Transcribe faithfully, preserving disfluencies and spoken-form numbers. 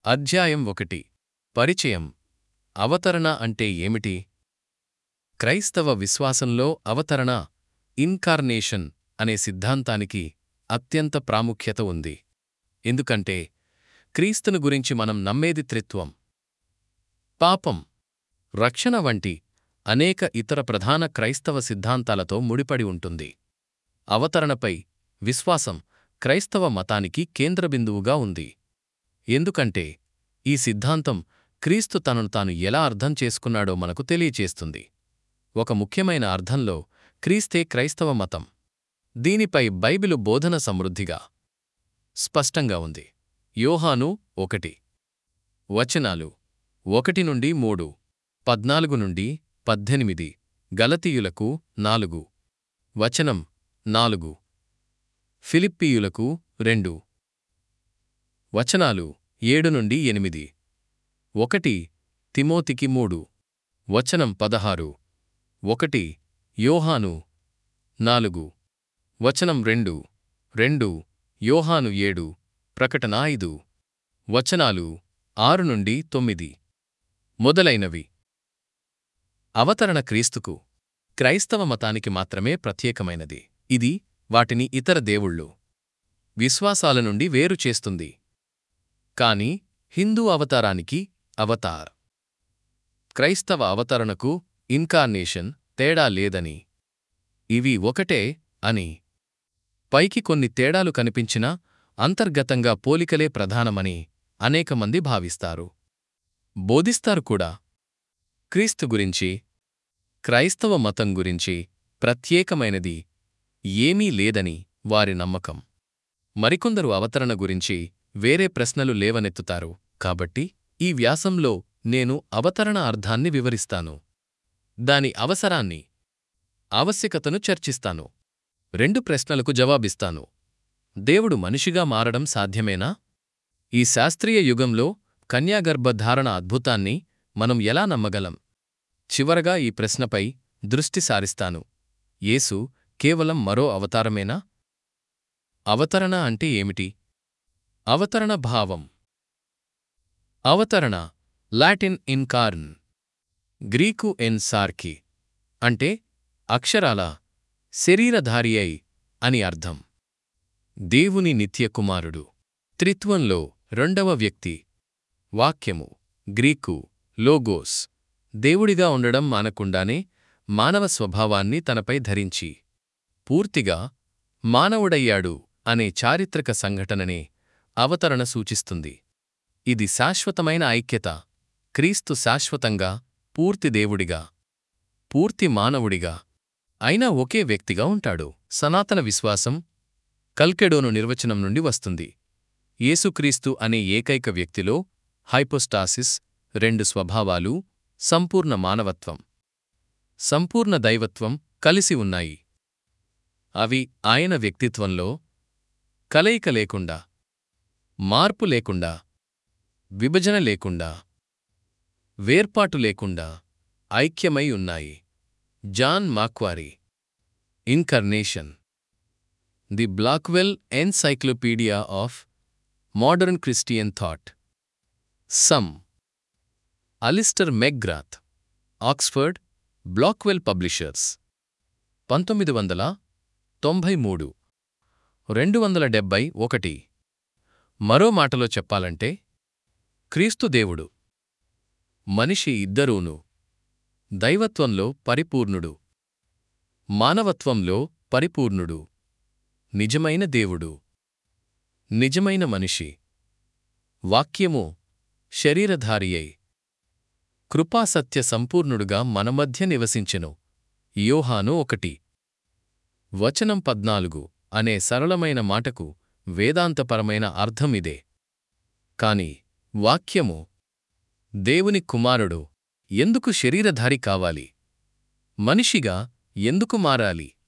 అధ్యాయం ఒకటి. పరిచయం. అవతరణ అంటే ఏమిటి? క్రైస్తవ విశ్వాసంలో అవతరణ, ఇన్కార్నేషన్ అనే సిద్ధాంతానికి అత్యంత ప్రాముఖ్యత ఉంది. ఎందుకంటే క్రీస్తును గురించి మనం నమ్మేది త్రిత్వం, పాపం, రక్షణ వంటి అనేక ఇతర ప్రధాన క్రైస్తవ సిద్ధాంతాలతో ముడిపడి ఉంటుంది. అవతరణపై విశ్వాసం క్రైస్తవ మతానికి కేంద్రబిందువుగా ఉంది. ఎందుకంటే ఈ సిద్ధాంతం క్రీస్తు తనను తాను ఎలా అర్థం చేసుకున్నాడో మనకు తెలియచేస్తుంది. ఒక ముఖ్యమైన అర్థంలో క్రీస్తే క్రైస్తవ మతం. దీనిపై బైబిలు బోధన సమృద్ధిగా, స్పష్టంగా ఉంది. యోహాను ఒకటి. వచనాలు ఒకటి నుండి మూడు, పద్నాలుగు నుండి పద్దెనిమిది, గలతీయులకు నాలుగు. వచనం నాలుగు, ఫిలిప్పీయులకు రెండు. వచనాలు ఏడు నుండి ఎనిమిది, ఒకటి తిమోతికి మూడు. వచనం పదహారు, ఒకటి యోహాను నాలుగు. వచనం రెండు, రెండు యోహాను ఏడు, ప్రకటన ఐదు. వచనాలు ఆరు నుండి తొమ్మిది, మొదలైనవి. అవతరణ క్రీస్తుకు, క్రైస్తవ మతానికి మాత్రమే ప్రత్యేకమైనది. ఇది వాటిని ఇతర దేవుళ్ళు, విశ్వాసాల నుండి వేరు చేస్తుంది. కాని హిందూ అవతారానికి, అవతార్, క్రైస్తవ అవతరణకు, ఇన్కార్నేషన్ తేడా లేదని, ఇవి ఒకటే అని, పైకి కొన్ని తేడాలు కనిపించినా అంతర్గతంగా పోలికలే ప్రధానమని అనేకమంది భావిస్తారు, బోధిస్తారు కూడా. క్రీస్తు గురించి, క్రైస్తవ మతం గురించి ప్రత్యేకమైనది ఏమీ లేదని వారి నమ్మకం. మరికొందరు అవతరణ గురించి వేరే ప్రశ్నలు లేవనెత్తుతారు. కాబట్టి ఈ వ్యాసంలో నేను అవతరణ అర్థాన్ని వివరిస్తాను, దాని అవసరాన్ని, ఆవశ్యకతను చర్చిస్తాను. రెండు ప్రశ్నలకు జవాబిస్తాను. దేవుడు మనిషిగా మారడం సాధ్యమేనా? ఈ శాస్త్రీయ యుగంలో కన్యాగర్భ ధారణ అద్భుతాన్ని మనం ఎలా నమ్మగలం? చివరగా ఈ ప్రశ్నపై దృష్టి సారిస్తాను. యేసు కేవలం మరో అవతారమేనా? అవతరణ అంటే ఏమిటి? అవతరణ భావం. అవతరణ, లాటిన్ ఇన్కార్న్, గ్రీకు ఎన్ సార్కి, అంటే అక్షరాల శరీరధారి అయి అని అర్థం. దేవుని నిత్యకుమారుడు, త్రిత్వంలో రెండవ వ్యక్తి. వాక్యము, గ్రీకు లోగోస్, దేవుడిగా ఉండడం మానకుండానే మానవ స్వభావాన్ని తనపై ధరించి పూర్తిగా మానవుడయ్యాడు అనే చారిత్రక సంఘటననే అవతరణ సూచిస్తుంది. ఇది శాశ్వతమైన ఐక్యత. క్రీస్తు శాశ్వతంగా పూర్తి దేవుడిగా, పూర్తి మానవుడిగా అయినా ఒకే వ్యక్తిగా ఉంటాడు. సనాతన విశ్వాసం కల్కెడోను నిర్వచనం నుండి వస్తుంది. యేసుక్రీస్తు అనే ఏకైక వ్యక్తిలో హైపోస్టాసిస్, రెండు స్వభావాలు, సంపూర్ణ మానవత్వం, సంపూర్ణ దైవత్వం కలిసి ఉన్నాయి. అవి ఆయన వ్యక్తిత్వంలో కలయిక లేకుండా, మార్పు లేకుండా, విభజన లేకుండా, వేర్పాటు లేకుండా ఐక్యమై ఉన్నాయి. John Macquarrie, incarnation, the Blackwell encyclopedia of modern Christian thought. సమ్, Alister McGrath, Oxford, Blackwell publishers, పంతొమ్మిది వందల తొంభై మూడు, రెండు వందల డెబ్బై ఒకటి. మరో మాటలో చెప్పాలంటే క్రీస్తు దేవుడు, మనిషి ఇద్దరూను. దైవత్వంలో పరిపూర్ణుడు, మానవత్వంలో పరిపూర్ణుడు, నిజమైన దేవుడు, నిజమైన మనిషి. వాక్యము శరీరధారియై కృపాసత్య సంపూర్ణుడుగా మన మధ్య నివసించెను. యోహాను ఒకటి. వచనం పద్నాలుగు అనే సరళమైన మాటకు వేదాంతపరమైన అర్థం ఇదే. కాని వాక్యము, దేవుని కుమారుడు ఎందుకు శరీరధారి కావాలి? మనిషిగా ఎందుకు మారాలి?